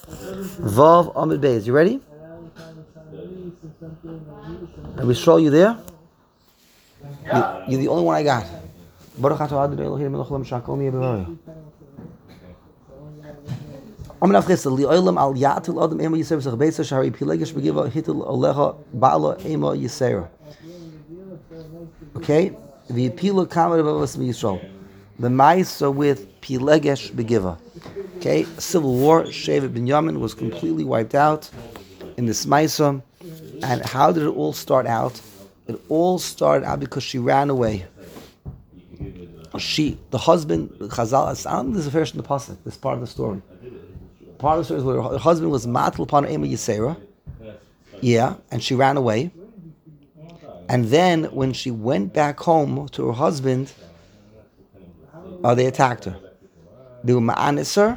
Vav Amid Beis. You ready? Are we sure you there? You're the only one I got. Baruch atah Adonai Eloheinu melech haolam shakol niyeh b'vorah. Amar Rav Chisda li'olam al yatil adam ema yisera v'sach beisa shahari pilegesh b'giva hitil olecha ba'ala ema yisera. Okay? V'yipila kama revavas miyisrael. The Ma'isa with Pilegesh Begiva. Okay, civil war. Shevet Binyamin was completely wiped out in this Ma'isa. And how did it all start out? It all started out because she ran away. The husband, Chazal, I don't think there's a version in the pasuk. This part of the story. Part of the story is where her husband was matal upon Ema Yisera. Yeah, and she ran away. And then when she went back home to her husband, they attacked her. They were ma'anis her.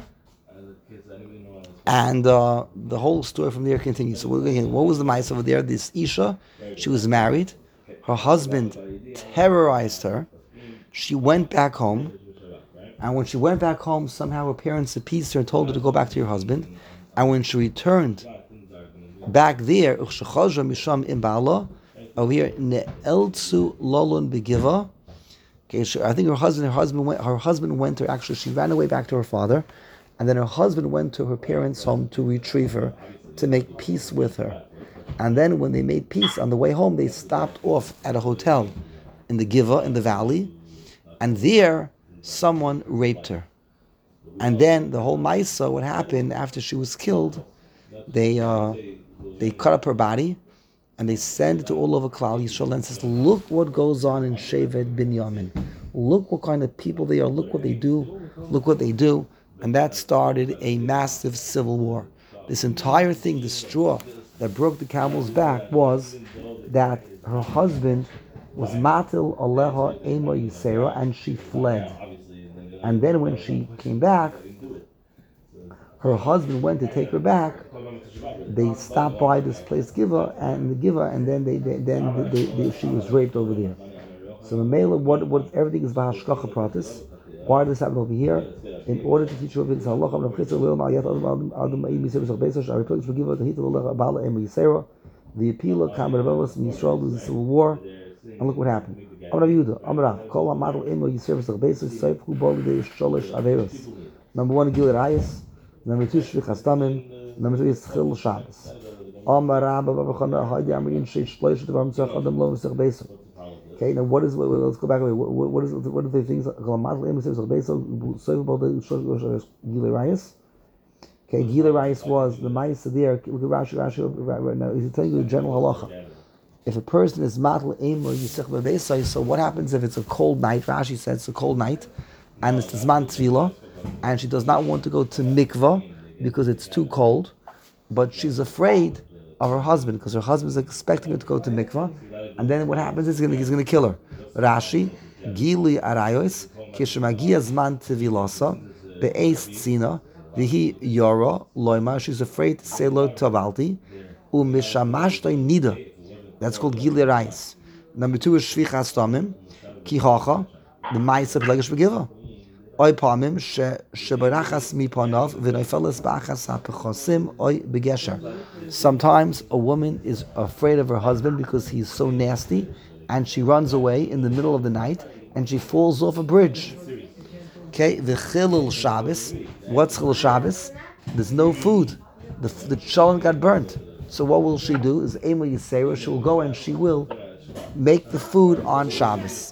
And the whole story from there continues. So what was the ma'is over there? This Isha, she was married. Her husband terrorized her. She went back home. And when she went back home, somehow her parents appeased her and told her to go back to your husband. And when she returned back there, over here, ne'eltsu lolun begiva. Okay, I think her husband went to, actually she ran away back to her father, and then her husband went to her parents' home to retrieve her, to make peace with her. And then when they made peace on the way home, they stopped off at a hotel in the Giva, in the valley, and there someone raped her. And then the whole Maisa, what happened after she was killed, they cut up her body, and they send it to all over Klal Yisrael and says, look what goes on in Shevet Binyamin. Look what kind of people they are. Look what they do. Look what they do. And that started a massive civil war. This entire thing, the straw that broke the camel's back, was that her husband was Matil Aleha Ema Yisera, and she fled. And then when she came back, her husband went to take her back. They stopped by this place, Giva, and then she was raped over there. So the Mela, what everything is Bahashkacha Pratis. Why does this happen over here? In order to teach you this halacha, the appeal of Kameravos in Yisrael was a civil war, and look what happened. Number one, Gil Rayas. Number two, Shvich Hastamim. Number three is Chil Shabbos. Okay, now let's go back. What are the things? Gilei Rayas. Okay, Gilei Rayas was the Ma'isa there. Look at Rashi right now. He's telling you the general halacha. If a person is matal aim or yisech b'beisai, so what happens if it's a cold night? Rashi says it's a cold night, and it's the zman tefillah, and she does not want to go to mikvah because it's too cold, but she's afraid of her husband because her husband is expecting her to go to mikvah, and then what happens is he's going to kill her. Rashi, Gili Arayos, Kishmagia Zman Tevilasa, Be'ez Tzina, Vihi Yora, Loima, she's afraid to say lo Tavalti, Umishamashtoi Nida. That's called Gili Arayos. Number two is Shvich Hastamim, Kihacha, the Ma'isa Plegesh Begiva. Oy Pamim, Shebarachas Mipanav, Vinoifeles Bachas HaPechosim, Oy Begesher. Sometimes a woman is afraid of her husband because he's so nasty, and she runs away in the middle of the night, and she falls off a bridge. Okay, the Chilul Shabbos. What's Chilul Shabbos? There's no food. The shalom got burnt. So what will she do? Is Ema Yisera, she will go and she will make the food on Shabbos.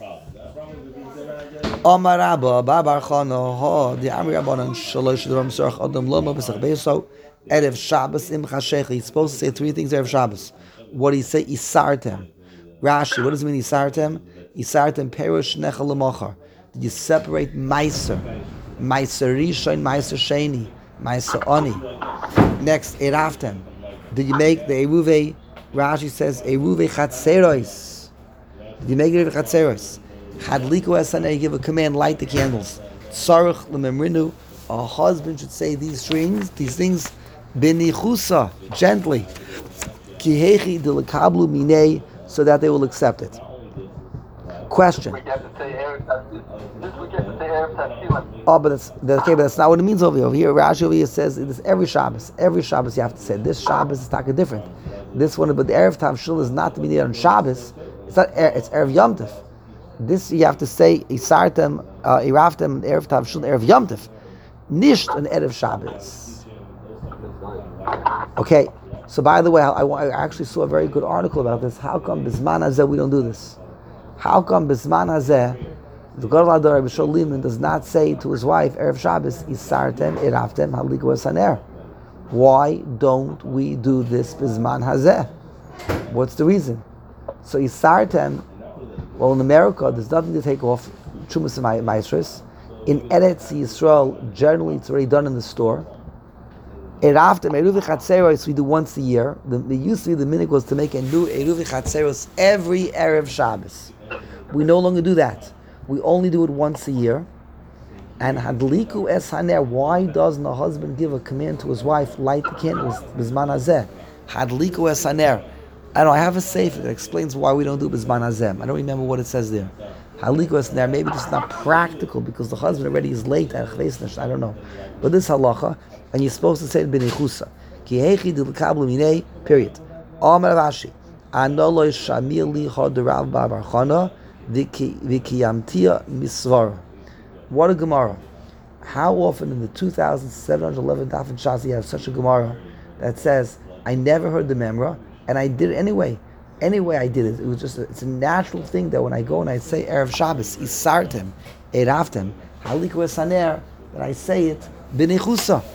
Amar Rabba, Babar Chana, Ha, the Amri Rabbanan, Shalosh, the Ramsarach, Adam Loma, Pesach Beso, Erev Shabbos, Im Chashech. He's supposed to say three things Erev Shabbos. What do you say? Isartem. Rashi, what does it mean, Isartem? Isartem, Perush, Nechal, Lemachar. Did you separate Meiser? Meiser Rishon, Meiser Sheni, Meiser Oni. Next, Eraftem. Did you make the Eruve? Rashi says, Eruve Chatzerois. Did you make Eruve Chatzerois? Hadliku Esana, you give a command, light the candles. Sarach Lememrinu, a husband should say these things, Benichusa, gently. Kihechi Delakablu Mine, so that they will accept it. Question. We get to say Erev Tafsila. This we get to say Erev Tafsila. Oh, but that's not what it means over here. Over here, Rashi over here says it is every Shabbos. Every Shabbos you have to say. This Shabbos is taka different. This one, but the Erev Tavshil is not to be there on Shabbos. It's not. It's Erev Yom Tov. This you have to say Isartem, Iraftem, Erev Tavshil, Erev Yom Tov. Nisht an Erev Shabbos. Okay. So by the way, I actually saw a very good article about this. How come Bisman Hazeh we don't do this? How come Bisman Hazeh the Gadol Adar Rabbi Shaul Liebman does not say to his wife Erev Shabbos Isartem Iraftem Haliku Esaner? Why don't we do this Bisman Hazeh? What's the reason? So Isartem, well in America there's nothing to take off Chumas and Maestris. In Eretz Yisrael, generally it's already done in the store. Eraftem Eruv Chatzeros we do once a year. The used to be the minhag was to make a new Eruv Chatzeros every Erev Shabbos. We no longer do that. We only do it once a year. And Hadliku Es Haner, why doesn't a husband give a command to his wife, light the candles, Bizman Hazeh? Hadliku Es Haner. I don't know, I have a sefer that explains why we don't do Bizman Hazeh. I don't remember what it says there. Hadliku Es Haner, maybe it's not practical because the husband already is late at Chveisnesh, I don't know. But this halacha, and you're supposed to say it B'nei Chusa. Ki heichi dilkablu minei, period. Amar Rashi, Anoloy Shamir li chod Rav Bar Chana, Vikiyamtia Misvara. What a Gemara. How often in the 2,711 Daf and Shas you have such a Gemara that says, I never heard the Memra, and I did it anyway. Anyway, I did it. It was just, it's a natural thing that when I go and I say Erev Shabbos, Isartem, Eraftem, Haliku Esaner, that I say it, B'nei Chusa.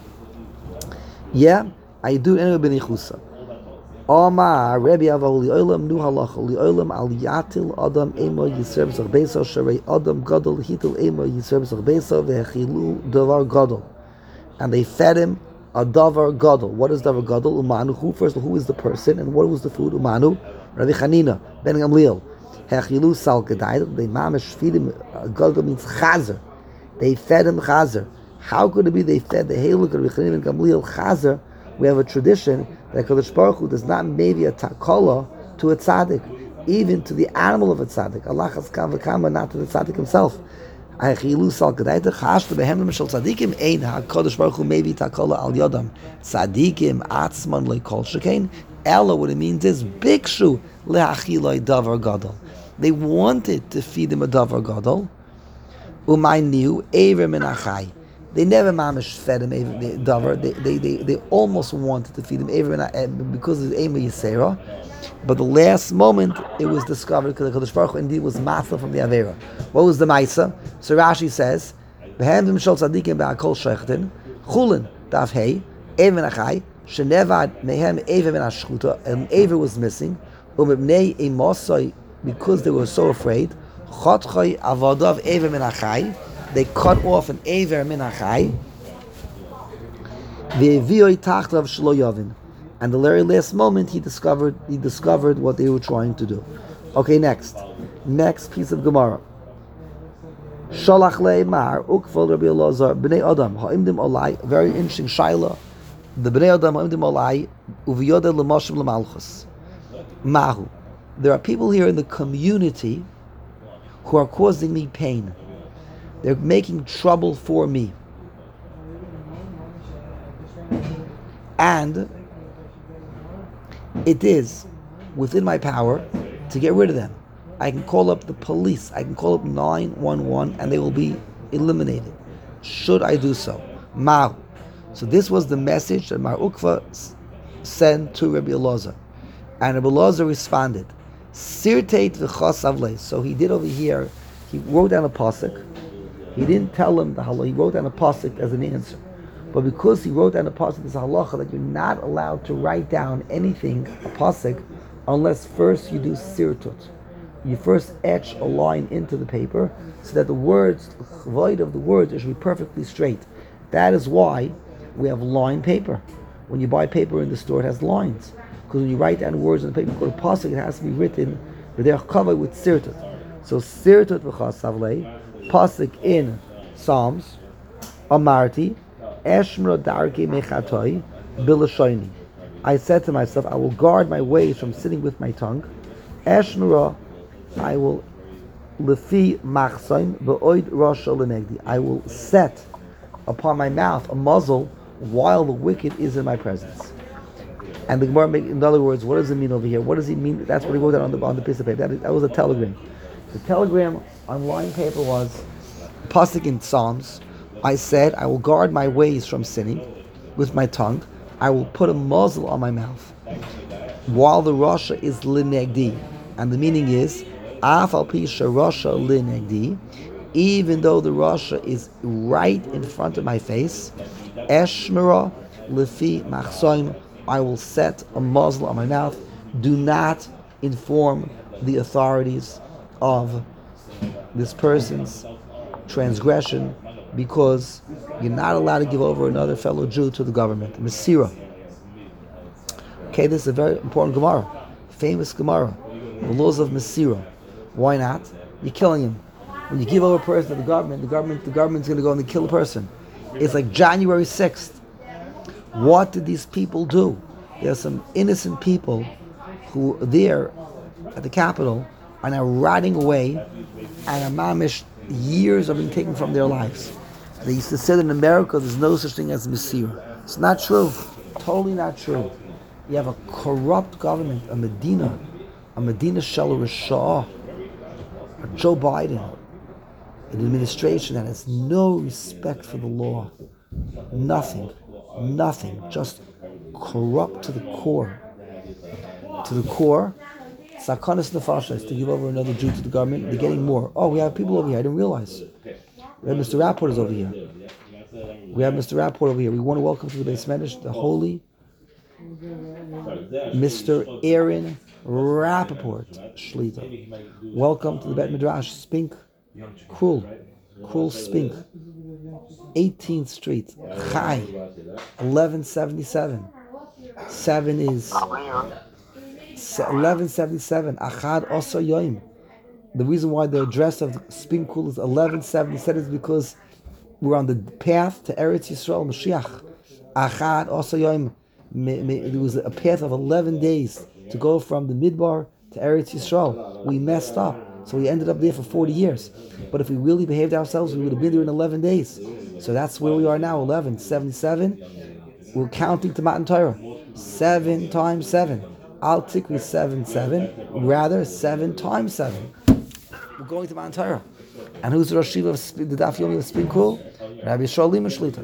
Yeah, I do it anyway, B'nei Chusa. Omar Rebbe Avahu Li'olam Nu Halacha Li'olam Al Yatil Adam Emo Yisrael B'Sach Beisa Sharei Adam Gadol Hitil Emo Yisrael B'Sach Beisa Ve'echilu Davar Gadol, and they fed him a Davar Gadol. What is Davar Gadol? Umanu. Who is the person, and what was the food? Umanu. Rabbi Chanina Ben Gamliel. Hechilu Sal Gedayel. They mamish feed him. Gadol means Chazer. They fed him Chazer. How could it be they fed the Haluk Rabbi Chanina Ben Gamliel Chazer? We have a tradition that Kadosh Baruch Hu does not maybe a takala to a tzaddik, even to the animal of a tzaddik. Allah has come v'kama, not to the tzaddik himself. Achilu sal kedayta chashtu behem l'mishal tzaddikim ein HaKadosh Baruch Hu maybe takala al yodam tzaddikim atzman leikol shekain. Ella, what it means is bikshu leachiloi davar gadol. They wanted to feed him a davar gadol. Umay niu ever min achai. They never mamish fed him davar. They almost wanted to feed him because of the Ema Yisera, but the last moment it was discovered because the Kadosh Baruch Hu indeed was matzah from the Avera. What was the Maisa? So Rashi says, "Behem v'mishol tzadikim ba'akol shechtin chulin daf hey even achai shenevad mehem even min hashchuta." An Aver was missing. Umibnei emosai, because they were so afraid. Chotchai avadav even min achai. They cut off an Aver min hachai. Ve'vioi tachtav shelo yavin. And the very last moment he discovered what they were trying to do. Okay, next piece of Gemara. Shalach le'emar ukval Rabbi Elazar b'nei Adam ha'imdim olai. Very interesting shaila. The b'nei Adam ha'imdim olai uviyodeh l'moshem l'malchus. Mahu. There are people here in the community who are causing me pain. They're making trouble for me. And it is within my power to get rid of them. I can call up the police. I can call up 911 and they will be eliminated. Should I do so? Mahu. So this was the message that Mar Ukva sent to Rabbi Elazar. And Rabbi Elazar responded, Sirteit v'chas avlei. So he did over here, he wrote down a pasuk. He didn't tell him the halacha. He wrote down a pasuk as an answer. But because he wrote down a pasuk as a halacha, that you're not allowed to write down anything, a pasuk, unless first you do sirtut. You first etch a line into the paper so that the words, the void of the words, should be perfectly straight. That is why we have line paper. When you buy paper in the store, it has lines. Because when you write down words on the paper called a pasuk, it has to be written with sirtut. So sirtut v'chas avlei. Pasuk in Psalms, Amarti, Eshmra darki mechatoi bilashoni. I said to myself, I will guard my ways from sitting with my tongue. Eshmra, I will lefi machsaim ve'oid rasha lenegdi. I will set upon my mouth a muzzle while the wicked is in my presence. And the Gemara, in other words, what does it mean over here? What does he mean? That's what he wrote down on the piece of paper. That was a telegram. The telegram on line paper was pasuk in Psalms. I said, I will guard my ways from sinning with my tongue. I will put a muzzle on my mouth while the rasha is linegdi. And the meaning is, af al pisha rasha linegdi, even though the rasha is right in front of my face, eshmera lefi machsoim, I will set a muzzle on my mouth. Do not inform the authorities of this person's transgression, because you're not allowed to give over another fellow Jew to the government. Mesira. Okay, this is a very important Gemara, famous Gemara, the laws of Mesira. Why not? You're killing him. When you give over a person to the government's going to go and kill the person. It's like January 6th. What did these people do? There are some innocent people who there at the Capitol are now rotting away, and mamish years are being taken from their lives. They used to say that in America there's no such thing as Mesira. It's not true. Totally not true. You have a corrupt government, a Medina Shel Rishah, a Joe Biden, an administration that has no respect for the law. Nothing, just corrupt to the core. Sakanas nefashos, to give over another Jew to the government. They're getting more. Oh, we have people over here. I didn't realize. We have Mr. Rapport is over here. We want to welcome to the Beis Medrash the holy Mr. Aaron Rappaport Shlita. Welcome to the Bet Midrash. Spink. Cruel Spink. 18th Street. Chai. 1177. 7 is 1177. Achad Osa Yoim. The reason why the address of Spink Kul is 1177 is because we're on the path to Eretz Yisrael Mashiach. Achad Osa Yoim. There was a path of 11 days to go from the Midbar to Eretz Yisrael. We messed up, so we ended up there for 40 years. But if we really behaved ourselves, we would have been there in 11 days. So that's where we are now, 1177. We're counting to Matan Torah. 7 times 7. Al Tikri 7, rather 7 times 7. We're going to Matan Torah. And who's the Rosh Yeshiva of the Daf Yomi of Spink Kul? Rabbi Shalom Shlita.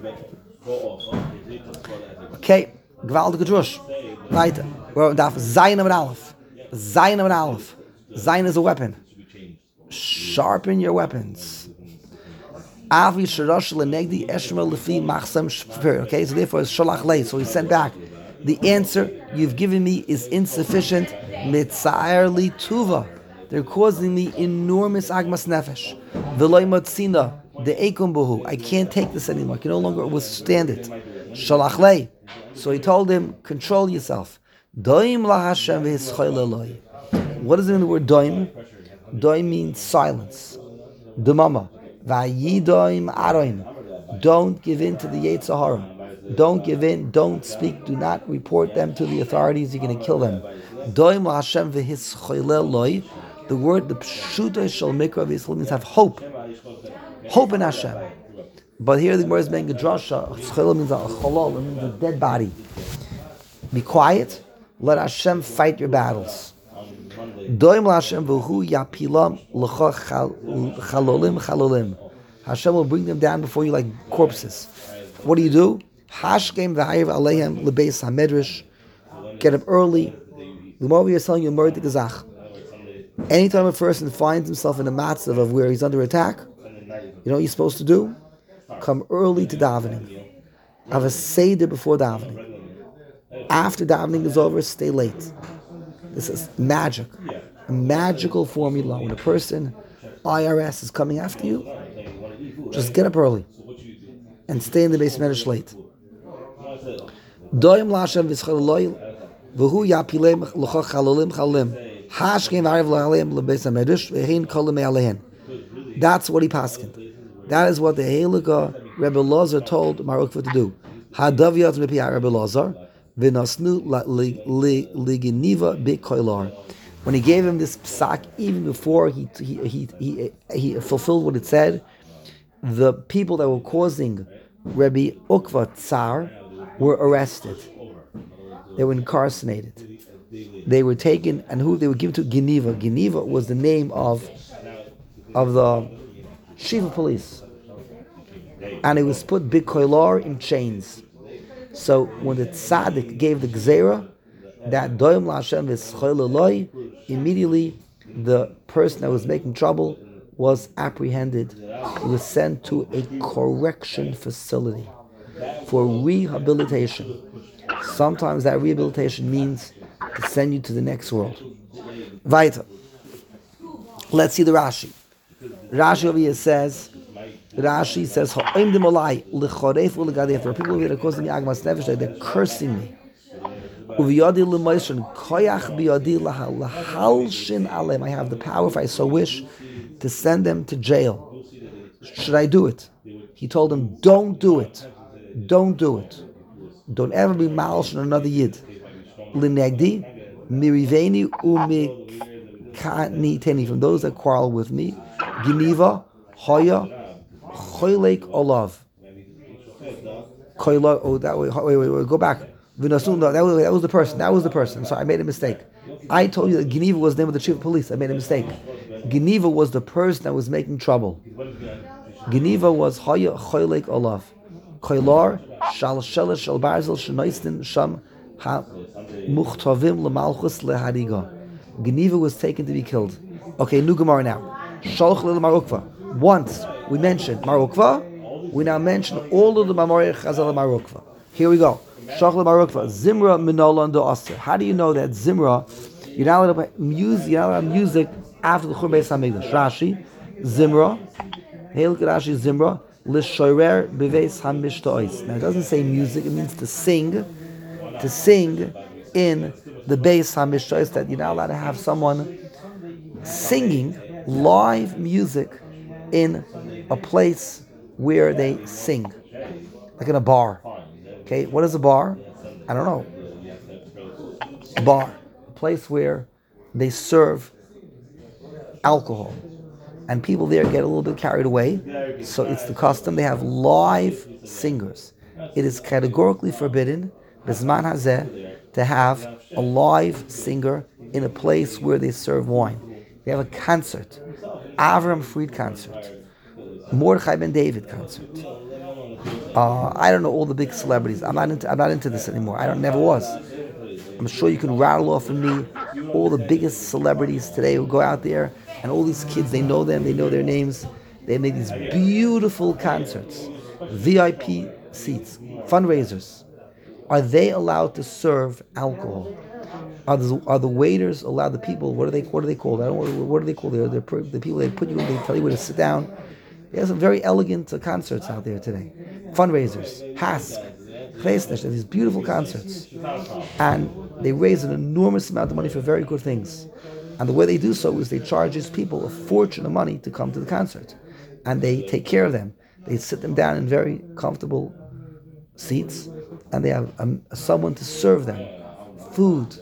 Okay. Gewaltige Drush. Right. We're on Daf Zayin Amud Aleph. Zayin is a weapon. Sharpen your weapons. Avi Sharash Lenegdi Eshma Lefi Machsam Shfer. Okay, so therefore it's Shalach Lei. So he sent back. The answer you've given me is insufficient. Mitzaer Li Tuva. They're causing me enormous agmas nefesh. V'loy matzina de'ekum buhu. I can't take this anymore. I can no longer withstand it. Shalach Lei. So he told him, control yourself. Doim la Hashem v'hischol Eloi. What does it mean the word doim? Doim means silence. Dumama. Vayidoim aroim. Don't give in to the Yetzer Hara. Don't give in, don't speak, do not report them to the authorities, you're going to kill them. Doim la Hashem v'hischol Eloi. The word, the pshuta shel mikra v'hischol means have hope. Hope in Hashem. But here the Gemara is making a drasha. Chilul means a cholol, it means a dead body. Be quiet. Let Hashem fight your battles. Doim Hashem v'hu yapilam l'cha chalolim. Hashem will bring them down before you like corpses. What do? Hashkem v'hayiv aleihem lebeis hamedrash. Get up early. The more we are telling you a murder gazach. Anytime a person finds himself in a matzav of where he's under attack, you know what you're supposed to do? Come early to davening. Have a seder before davening. After davening is over, stay late. This is magic. A magical formula. When a person, IRS, is coming after you, just get up early and stay in the Beis Medrash late. Doim l'Hashem v'schol Eloi v'hu yapilem l'cha chalolim chalolim hashkem v'ariv l'aleim l'Beis Medrash v'hein kolim me'alehen. That's what he paskined. That is what the Heilige Rebbe Lazar told Marukva to do. Hadaviyat mepi Rebbe Lazar v'nasnu ligeniva b'koilar. when he gave him this psak, even before he fulfilled what it said, the people that were causing Rabbi Ukva tsar were arrested. They were incarcerated. They were taken, and who they were given to? Geniva. Geniva was the name of the chief of police, and it was put big koilar in chains. So when the tzaddik gave the gzeira, that doim laHashem v'schol eloi, immediately the person that was making trouble was apprehended. He was sent to a correction facility for rehabilitation. Sometimes that rehabilitation means to send you to the next world. Weiter. Let's see the Rashi. Rashi over here says, Ha'oimdim olai l'choref u'legadef. There are people here that are causing me agmas nefesh, they're cursing me. Uviyadi l'moishen koyach biyadi lahalshin alem. I have the power, if I so wish, to send them to jail. Should I do it? He told them, don't do it. Don't do it. Don't ever be malsh on another yid. L'negdi miriveni umikani teni. From those that quarrel with me. Geniva hoya choylek olav. Koila. Oh, that way. Wait. Go back. V'nasun. That was the person. That was the person. Sorry, I made a mistake. I told you that Geniva was the name of the chief of police. I made a mistake. Geniva was the person that was making trouble. Geniva was hoya choylek olav. Koilar shal shelish shal barzel shenoistin sham ha muchtavim lemalchus lehariga. Geniva was taken to be killed. Okay, new Gemara now. Shalch lil Marukva. Once we mentioned Marukva, we now mention all of the Mamorei Chazal Marukva. Here we go. Shalch lil Marukva. Zimra minola do aser. How do you know that Zimra? You're not allowed to have music after the Churban Beis Hamikdash. Rashi, Zimra. Hail Rashi Zimra. L'shorer beveis hamishtois. Now it doesn't say music; it means to sing in the beis hamishtois. That you're not allowed to have someone singing live music in a place where they sing, like in a bar. Okay, what is a bar? I don't know. A bar, a place where they serve alcohol. And people there get a little bit carried away, so it's the custom. They have live singers. It is categorically forbidden, Bizman Hazeh, to have a live singer in a place where they serve wine. They have a concert, Avram Fried concert, Mordechai Ben David concert. I don't know all the big celebrities. I'm not into this anymore. Never was. I'm sure you can rattle off of me all the biggest celebrities today who go out there. And all these kids, they know them, they know their names. They make these beautiful concerts, VIP seats, fundraisers. Are they allowed to serve alcohol? Are the waiters allowed? The people, what are they called? What are they called? They're the people they put you in. They tell you where to sit down. There's some very elegant concerts out there today. Fundraisers, Hask, Chesnesh, these beautiful concerts, and they raise an enormous amount of money for very good things. And the way they do so is they charge these people a fortune of money to come to the concert. And they take care of them. They sit them down in very comfortable seats, and they have someone to serve them food.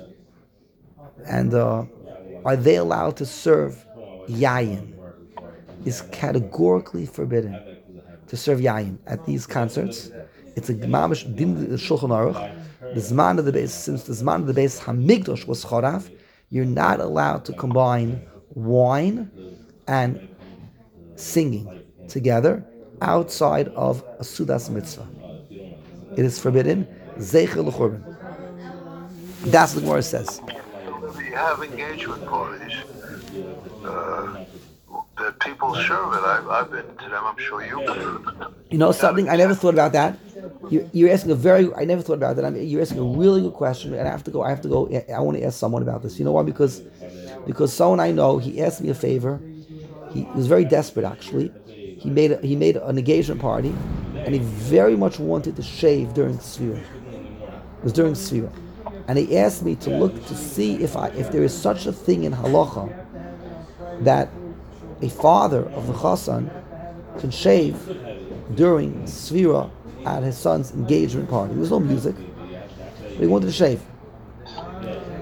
And are they allowed to serve yayin? Is categorically forbidden to serve yayin at these concerts. It's a mamish din Shulchan Aruch. The zman of the base, since the zman of the base Hamikdash was chorav, you're not allowed to combine wine and singing together outside of a Sudas mitzvah. It is forbidden. Zeicher l'churban. That's what the Gemara says. We have engagement parties. That people serve it. I've been to them. I'm sure you've been to them. You know something? I never thought about that. You're asking I never thought about that. You're asking a really good question, and I have to go. I want to ask someone about this. You know why? Because someone I know, he asked me a favor. He was very desperate, actually. He made an engagement party, and he very much wanted to shave during Sfira. It was during Sfira, and he asked me to look to see if there is such a thing in halacha that a father of the chassan can shave during Sfira at his son's engagement party. There was no music, but he wanted to shave.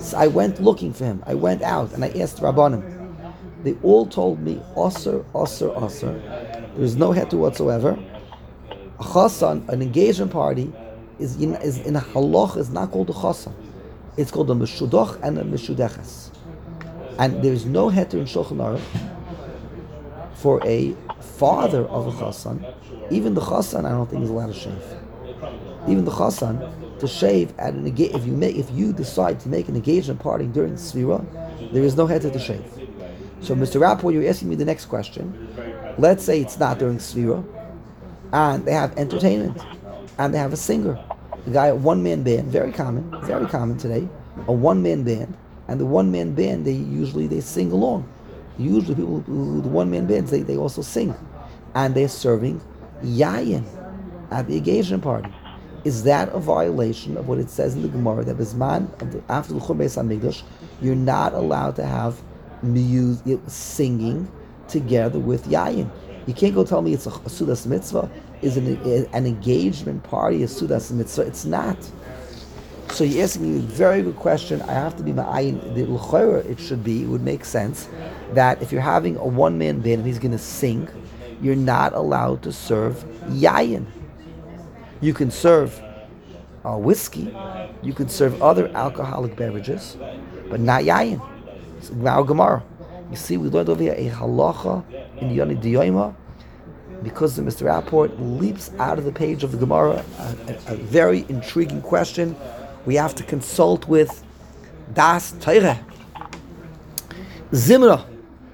So I went looking for him. I went out and I asked Rabbanim. They all told me, Osir, Osir, Osir. There's no heter whatsoever. A chasan, an engagement party, is in a halach is not called a chasan. It's called a meshudach and a meshudeches. And there's no heter in Shulchan Aruch for a father of a chasan. Even the chasan, I don't think is allowed to shave. Even the chasan to shave at an if you decide to make an engagement party during Sfira, there is no heter to shave. So, Mr. Rapport, you're asking me the next question. Let's say it's not during Sfira, and they have entertainment, and they have a singer, a guy, a one-man band, very common today, a one-man band, and the one-man band they sing along. Usually, people who the one-man bands they also sing, and they're serving yayin at the engagement party. Is that a violation of what it says in the Gemara that after the Churban Beis Hamikdash, you're not allowed to have singing together with yayin? You can't go tell me it's a sudas mitzvah. Is an engagement party a sudas mitzvah? It's not. So you're asking me a very good question. I have to be ma'ayin. The l'chorah it would make sense that if you're having a one-man band and he's going to sing, you're not allowed to serve yayin. You can serve whiskey, you can serve other alcoholic beverages, but not yayin. It's Gemara. You see, we learned over here a halacha in Yoni Diyoima because Mr. Rapport leaps out of the page of the Gemara, a very intriguing question. We have to consult with Das Teire. Zimra.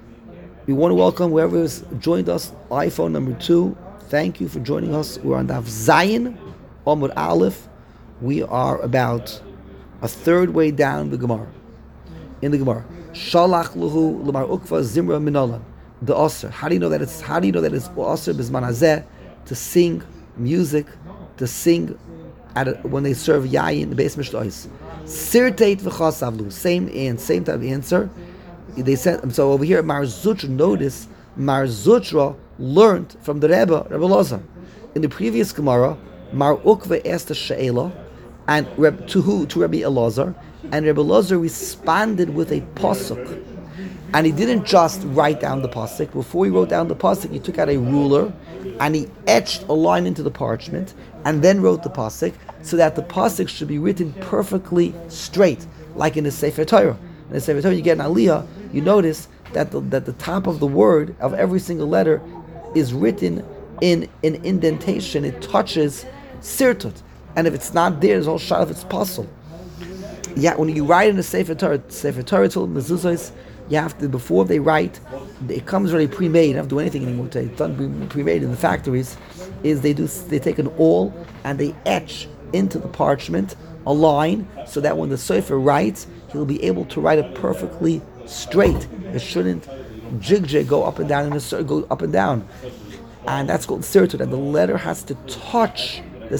We want to welcome whoever has joined us, iPhone number 2. Thank you for joining us. We're on Daf Zayin, Amud Aleph. We are about a third way down the Gemara. In the Gemara, Shalach Luhu Lamar Ukva Zimra Minolam. The Osir. How do you know that it's Osir Bizman Hazeh to sing music, to sing when they serve Yayin, the Beis Mishlois? Sirteit v'chasavlu. Same type of answer. They said so over here. Mar Zutra. Notice Mar Zutra learned from the Rebbe Lazar. In the previous Gemara, Mar Ukva asked a she'ela, and to who? To Rebbe Elazar, and Rebbe Elazar responded with a pasuk, and he didn't just write down the pasuk. Before he wrote down the pasuk, he took out a ruler and he etched a line into the parchment, and then wrote the pasuk, so that the pasuk should be written perfectly straight, like in the Sefer Torah. In the Sefer Torah, you get an aliyah. You notice that the top of the word of every single letter is written in an indentation. It touches sirtut, and if it's not there, there's all shot if it's possible. Yeah, when you write in the Sefer Torah till mezuzos, you have to, before they write, it comes already pre-made. You don't have to do anything anymore. It's done pre-made in the factories. They take an awl and they etch into the parchment a line, so that when the Sefer writes, he'll be able to write it perfectly straight. It shouldn't jig go up and down go up and down, and that's called sirtut. And the letter has to touch the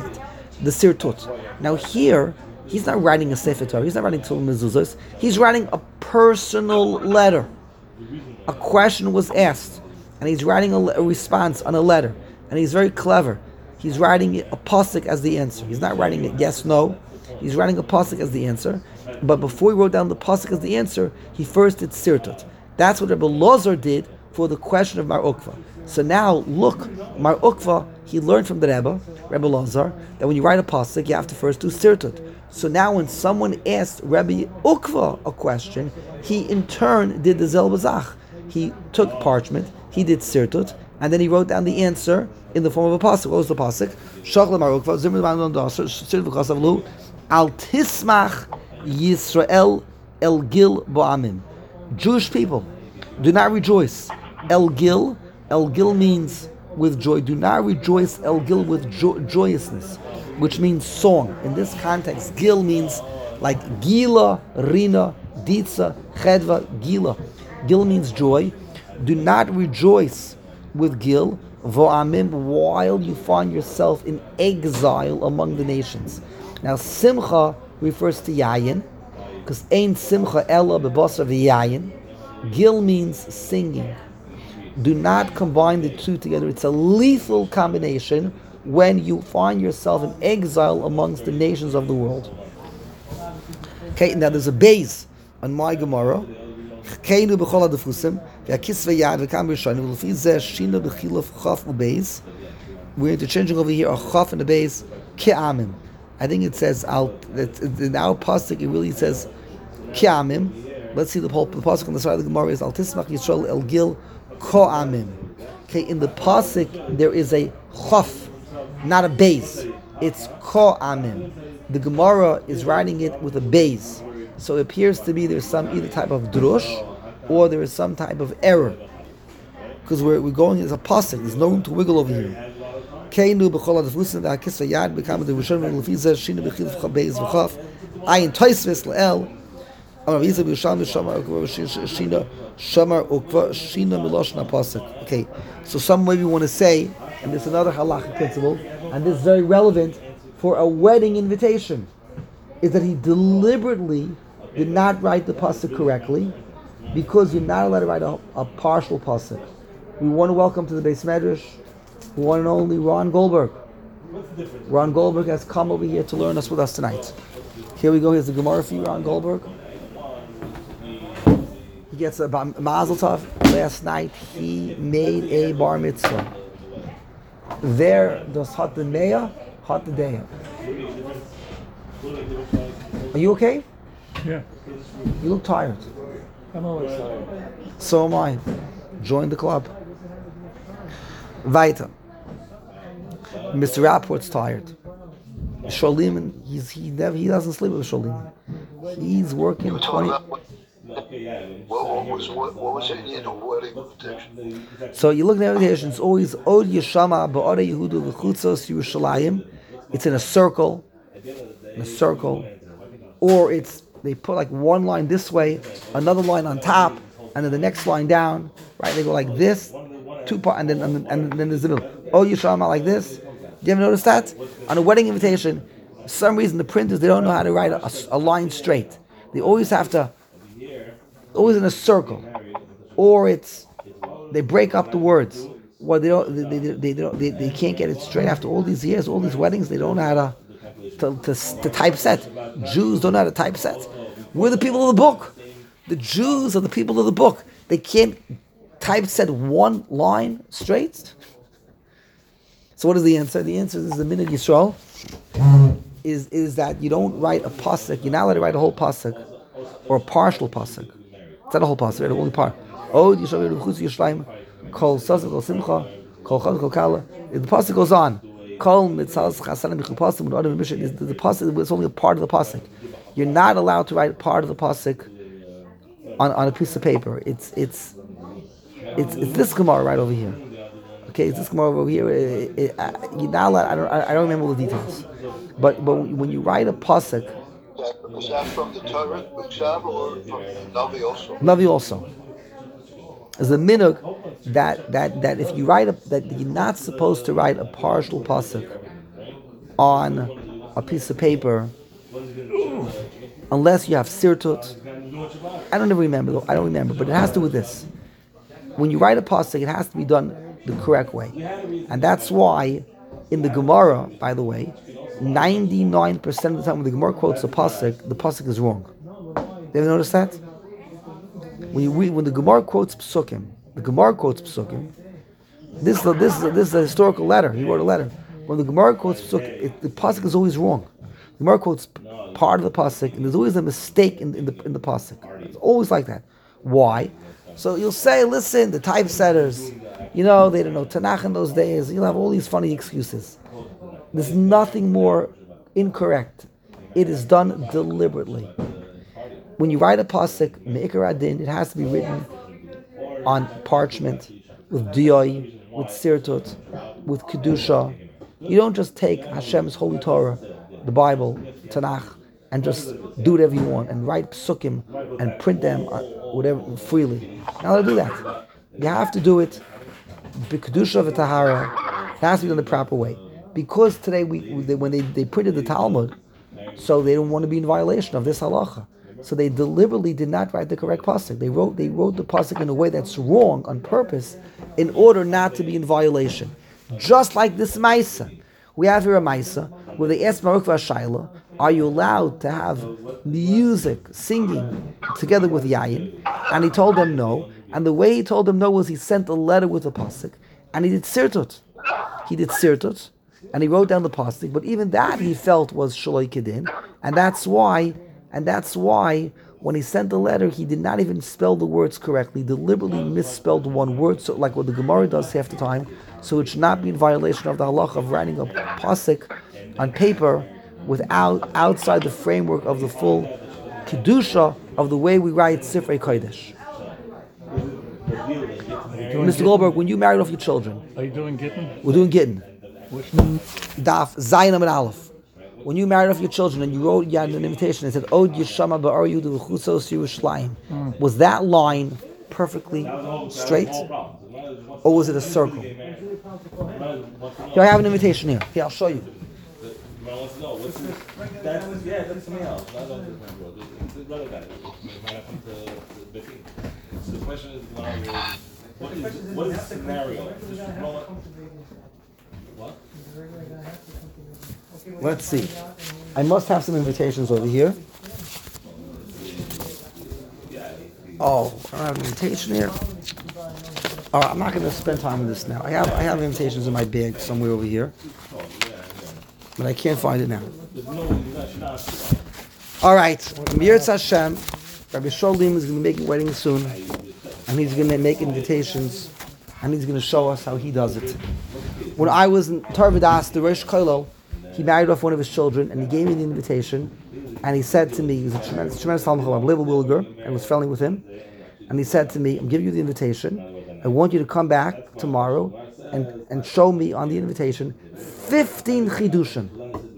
sirtut. Now here, he's not writing a Sefer Torah. He's not writing Tul Mezuzos. He's writing a personal letter. A question was asked, and he's writing a response on a letter. And he's very clever. He's writing a pasuk as the answer. He's not writing it yes, no. He's writing a pasuk as the answer. But before he wrote down the pasuk as the answer, he first did sirtut. That's what Rebbe Lazar did for the question of Mar Ukva. So now, look, Mar Ukva, he learned from the Rebbe Lazar, that when you write a pasuk, you have to first do sirtut. So now when someone asked Rebbe Ukva a question, he in turn did the Zel Bazach. He took parchment, he did sirtut, and then he wrote down the answer in the form of a pasuk. What was the pasuk? Shachla Mar Ukva, Zimri Mandon Dasar, Sirtut V'chasavlu, Al Tismach Yisrael El Gil Bo'amim. Jewish people, do not rejoice. El Gil means with joy. Do not rejoice El Gil with joyousness, which means song. In this context, Gil means like Gila, Rina, Ditza, Chedva, Gila. Gil means joy. Do not rejoice with Gil, Vo'amim, while you find yourself in exile among the nations. Now, Simcha refers to Yayin, because Ein Simcha Ella Bebasar V'Yayin. Gil means singing. Do not combine the two together. It's a lethal combination when you find yourself in exile amongst the nations of the world. Okay, now there's a base on my Gemara. Keinu b'chol ha'defusim v'akisvei yad v'kam b'rishonim v'lefi zeh shina b'chiluf chaf u'beis. We're interchanging over here a chaf and a beis ki'amim. I think it says in our pasuk it really says ki'amim. Let's see the pasuk on the side of the Gemara is al tismach yisrael el gil ko'amim. Okay, in the pasuk there is a chaf, not a beis. It's ko'amim. The Gemara is writing it with a beis. So it appears to be there's some either type of drush or there is some type of error. Because we're going as a pasuk, there's no room to wiggle over here. Keinu b'chol ha'defusim v'akisvei yad v'kam b'rishonim v'lefi zeh shina b'chiluf beis v'chaf ayin toisves le'el okay, so some maybe want to say, and there's another halachic principle, and this is very relevant for a wedding invitation, is that he deliberately did not write the pasuk correctly, because you're not allowed to write a partial pasuk. We want to welcome to the Beis Medrash one and only Ron Goldberg. Ron Goldberg has come over here to learn us with us tonight. Here we go. Here's the Gemara for you, Ron Goldberg. He gets a mazel tov. Last night he made a bar mitzvah. There does hot the meya, hot the deya. Are you okay? Yeah, You look tired. I'm always tired. So am I. Join the club. Weiter. Mr. Rapport's tired. Sholim, he doesn't sleep with Sholim. He's working 20. What was it in the wedding invitation? So you look at the invitation, it's always Od Yeshama Ba'ara Yehuda V'chutzos Yerushalayim. It's in a circle. Or they put like one line this way, another line on top, and then the next line down. Right? They go like this, two part, and then there's the middle. Od Yeshama like this. Do you ever notice that? On a wedding invitation, for some reason the printers, they don't know how to write a line straight. They always have to, always in a circle, or they break up the words. Well, they can't get it straight after all these years, all these weddings. They don't know how to typeset. Jews don't know how to typeset. We're the people of the book. The Jews are the people of the book. They can't typeset one line straight. So what is the answer? The answer is the minhag Yisrael is that you don't write a pasuk. You're not allowed to write a whole pasuk or a partial pasuk. It's not a whole pasuk, right? Only part. Od Yisrael v'chutz Yerushalayim kol sasek kol simcha kol chad kol kala. The pasuk goes on. Kol mitzvahs chasanim b'chupasim u'adam b'mishat. The pasuk is only a part of the pasuk. You're not allowed to write part of the pasuk on a piece of paper. It's this Gemara right over here. Okay, it's this Gemara over here. You're not allowed. I don't remember all the details. But when you write a pasuk, Was that from the Torah exam or from the Navi also? Navi also. There's a minhag that if you write that you're not supposed to write a partial pasuk on a piece of paper unless you have sirtut. I don't remember, but it has to do with this. When you write a pasuk, it has to be done the correct way, and that's why in the Gemara, by the way, 99% of the time when the Gemara quotes the pasuk is wrong. You ever notice that? When the Gemara quotes psukim, This is a historical letter. He wrote a letter. When the Gemara quotes psukim, the pasuk is always wrong. The Gemara quotes part of the pasuk, and there's always a mistake in the pasuk. It's always like that. Why? So you'll say, listen, the typesetters, they didn't know Tanakh in those days. You'll have all these funny excuses. There's nothing more incorrect. It is done deliberately. When you write a pasuk, me'ikar adin, it has to be written on parchment, with diyai, with sirtut, with kedusha. You don't just take Hashem's holy Torah, the Bible, Tanakh, and just do whatever you want and write psukim and print them whatever freely. Now to do that, you have to do it b'kedusha v'tahara. It has to be done the proper way. Because today when they printed the Talmud, so they don't want to be in violation of this halacha. So they deliberately did not write the correct pasuk. They wrote the pasuk in a way that's wrong on purpose, in order not to be in violation. Just like this Maisa. We have here a Maisa where they asked Baruch Vashayla, are you allowed to have music, singing, together with yayin? And he told them no. And the way he told them no was he sent a letter with a pasuk, and he did sirtut. He did sirtut, and he wrote down the pasuk. But even that he felt was shaloi kedin, and that's why when he sent the letter, he did not even spell the words correctly. Deliberately misspelled one word, so like what the Gemara does half the time. So it should not be in violation of the halacha of writing a pasuk on paper without outside the framework of the full kedusha of the way we write Sifrei Kodesh. Mr. Goldberg, when you married off your children, Are you doing Gittin? we're doing Gittin. Which Daf Zayin and Aleph. When you married off your children and you wrote an invitation and said, Od Yeshama Ba'ar Yudu V'chusos Yerushalayim, was that line perfectly straight? Or was it a circle? Here, I have an invitation here. Here, I'll show you. That's something else. So the question is, what is the scenario? What? Let's see. I must have some invitations over here. Oh, I don't have an invitation here. All right, I'm not going to spend time on this now. I have invitations in my bag somewhere over here, but I can't find it now. All right, Mirz Hashem, Rabbi Sholim is going to be making weddings soon, and he's going to make invitations, and he's going to show us how he does it. When I was in Tarvadas, the Rosh Kollel, he married off one of his children, and he gave me the invitation, and he said to me, he was a tremendous Talmud Chacham, Level Wilger, and was felling with him, and he said to me, I'm giving you the invitation, I want you to come back tomorrow and show me on the invitation 15 chidushim.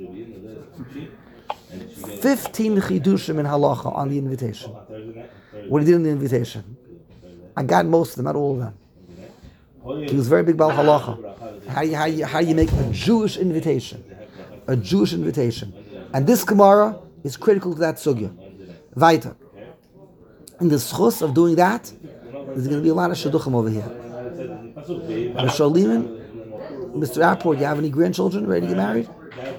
15 chidushim in halacha on the invitation. What he did in the invitation. I got most of them, not all of them. He was very big about halacha. How do you make a Jewish invitation? A Jewish invitation. And this Gemara is critical to that sugya. Weiter. In the schus of doing that, there's going to be a lot of shidduchim over here. Mr. Lehman, Mr. Apport, you have any grandchildren ready to get married?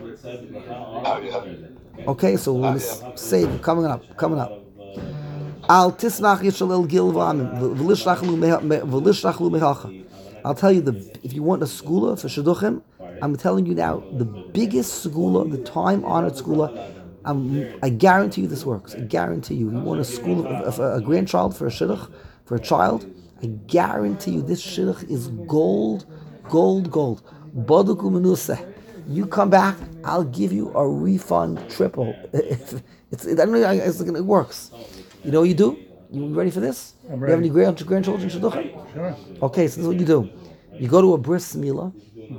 Okay, so we'll save coming up. Al tismach yishalel gil v'lishlachlu mehacha. I'll tell you, if you want a skula for shidduchim, I'm telling you now, the biggest skula, the time-honored skula, I guarantee you this works. I guarantee you. You want a skula of a grandchild for a shidduch, for a child, I guarantee you this shidduch is gold. Baduku menuseh. You come back, I'll give you a refund triple. I don't know, it works. You know what you do? You ready for this? I'm ready. You have any grandchildren? Sure. Okay, so this is what you do. You go to a bris milah,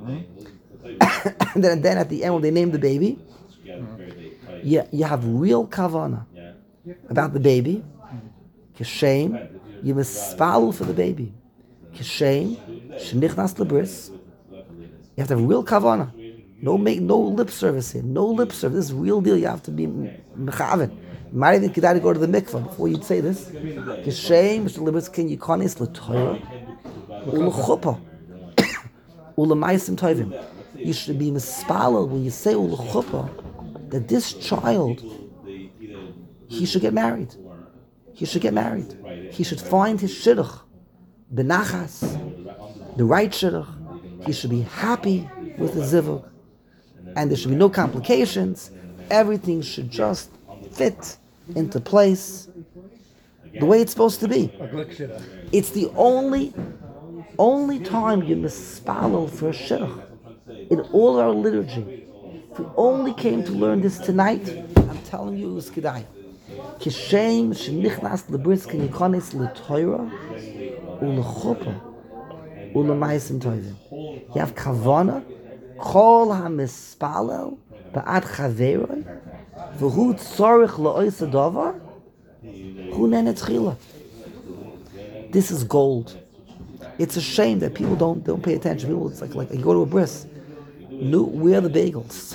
and then at the end when they name the baby, you have real kavana about the baby. Kishem, you mispal for the baby. Kishem, shenichnas lebris. You have to have real kavana. No lip service here. No lip service. This is real deal. You have to be mechaven. You might even to go to the mikvah before you'd say this. Kishem, lebris kin yikonis l'toira u'lechuppah u'lemaisim tovim. You should be mispalel when you say u'lechuppah that this child, he should get married. He should get married. He should find his shidduch, benachas, the right shidduch. He should be happy with the zivug, and there should be no complications. Everything should just fit into place the way it's supposed to be. It's the only time you mispalel for a shidduch in all our liturgy. If we only came to learn this tonight, I'm telling you it was kedai. Kishem shenichnas lebris ken yikonis l'toira u'lechuppah u'lemaisim tovim. You have kavana, kol hamispalel ba'ad chaveroi v'hu tzorich la'oisa davar hu nenet chila. This is gold. It's a shame that people don't pay attention. People, it's like you go to a bris. Where are the bagels?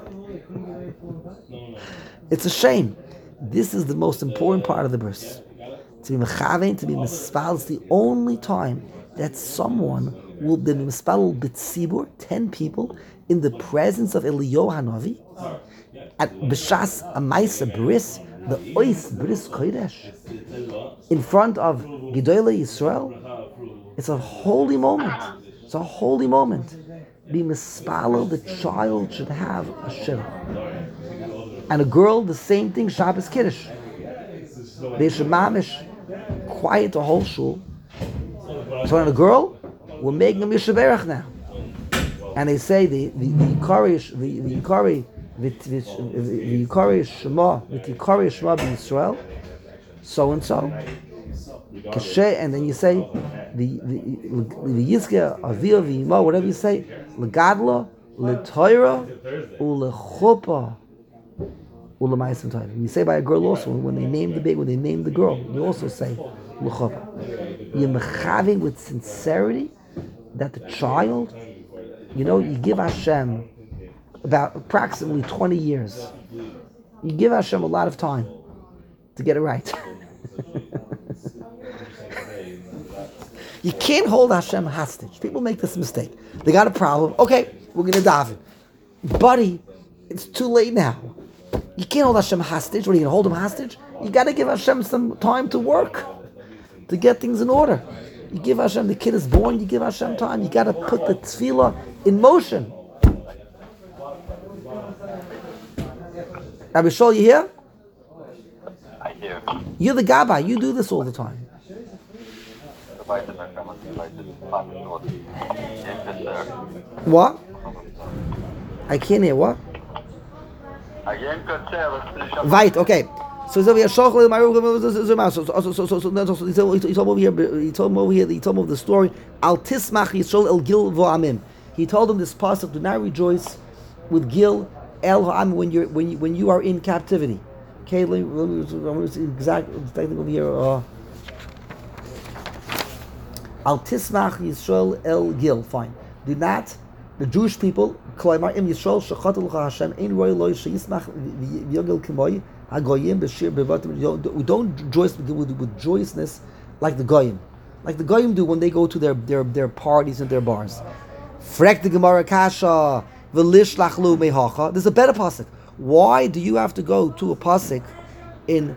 It's a shame. This is the most important part of the bris. To be mechavein, to be mispal, it's the only time that someone will be mispal b'tzibur, 10 people, in the presence of Eliyahu Hanavi, At B'shas Amaisa Bris, the Ois Bris Kodesh, in front of Gedolei Yisrael, it's a holy moment. It's a holy moment. Be mispalo, the child should have a shivah. And a girl, the same thing, Shabbos Kiddush. They should mamish quiet the whole shul. So when a girl, we're making a mishaberach now. And they say the Yikari Shema b'Yisrael, so and so. And then you say the Yizkeh Avia V'Yima, whatever you say, legadla, letoira, ulechupa, ulemaisim toivim. You say by a girl also when they name the baby, when they name the girl, you also say lechupa. You're mechaving with sincerity that the child, you give Hashem about approximately 20 years. You give Hashem a lot of time to get it right. You can't hold Hashem hostage. People make this mistake. They got a problem. Okay, we're going to daven. Buddy, it's too late now. You can't hold Hashem hostage. What are you going to hold him hostage? You got to give Hashem some time to work, to get things in order. You give Hashem, the kid is born, you give Hashem time. You got to put the tefillah in motion. Rabbi Shol, you here? I hear. You're the Gabbai. You do this all the time. What? I can't hear what? Right, okay. So he told me over the story. Al tismach Yisrael el gil v'amim. He told him this pasuk: do not rejoice with gil el ha'amim when you are in captivity. Okay, let me see exactly over here. Al tismach Yisrael el gil. Fine. Do not, the Jewish people, Klaimar im Yisrael shechatol Hashem ein roy loy sheyismach v'yogel k'moy hagoyim b'shir b'vatim. We don't rejoice with joyousness like the goyim. Like the goyim do when they go to their parties and their bars. Frek the Gemara kasha v'lishlach lu mehacha. There's a better pasuk. Why do you have to go to a pasuk in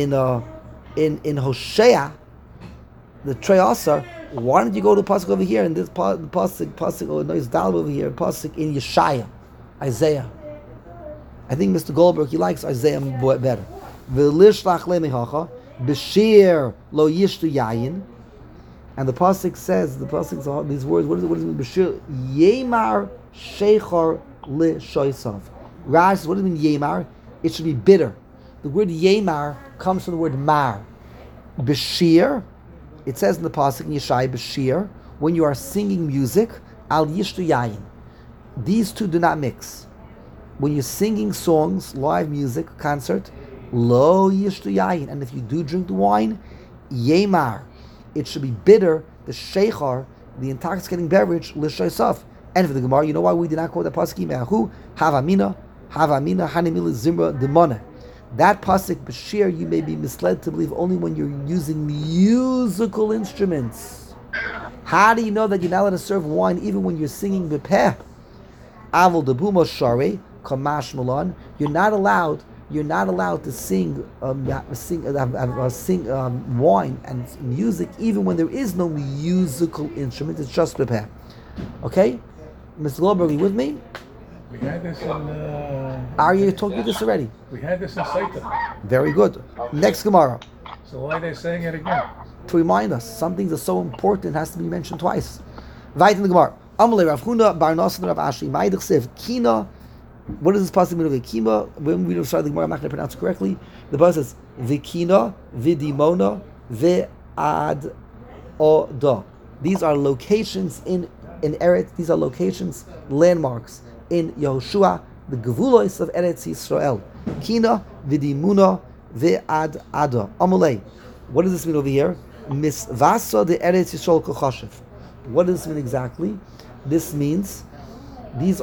Hosea, the Trei Asar? Why don't you go to the pasuk over here in this pasuk or no, it's Dal over here, pasuk in Yeshaya, Isaiah? I think Mr. Goldberg, he likes Isaiah better. V'lishlach le mehacha b'shir lo yishtu yayin. And the pasuk says, these words, what does it mean? B'shir yemar sheichar le shoisav. Rash says, what does it mean yemar? It should be bitter. The word yemar comes from the word mar. B'shir, it says in the pasuk in Yeshai b'shir, when you are singing music, al yishtu yayin. These two do not mix. When you're singing songs, live music, concert, lo yishtu yayin. And if you do drink the wine, yemar. It should be bitter, the sheichar, the intoxicating beverage, l'shoisaf. And for the Gemara, you know why we did not quote the pasuk? Me'ahu havamina hanimila zimra demona. That pasuk b'shir, you may be misled to believe only when you're using musical instruments. How do you know that you're not allowed to serve wine even when you're singing b'peh? Avol debuma share kamash malon. You're not allowed to sing wine and music even when there is no musical instrument. It's just b'peh. Okay, Mr. Goldberg, are you with me? We had this in... Arya told you this already. We had this in Saita. Very good. Next Gemara. So why are they saying it again? To remind us, some things are so important, it has to be mentioned twice. Right in the Gemara. Amalei Rav Huna Bar Nasan Rav Ashi Ma'idach Sev Kina. What does this pasuk mean? Kima. When we start the Gemara, I'm not going to pronounce it correctly. The pasuk says Vikina, Vidimona, Ve'ad Oda. These are locations in Eretz. These are locations, landmarks in Yehoshua, the Gevulos of Eretz Yisrael. Kina, Vidimuna, Ve'ad Ada. Amalei. What does this mean over here? Misvasa de Eretz Yisrael Kochashev. What does this mean exactly? This means this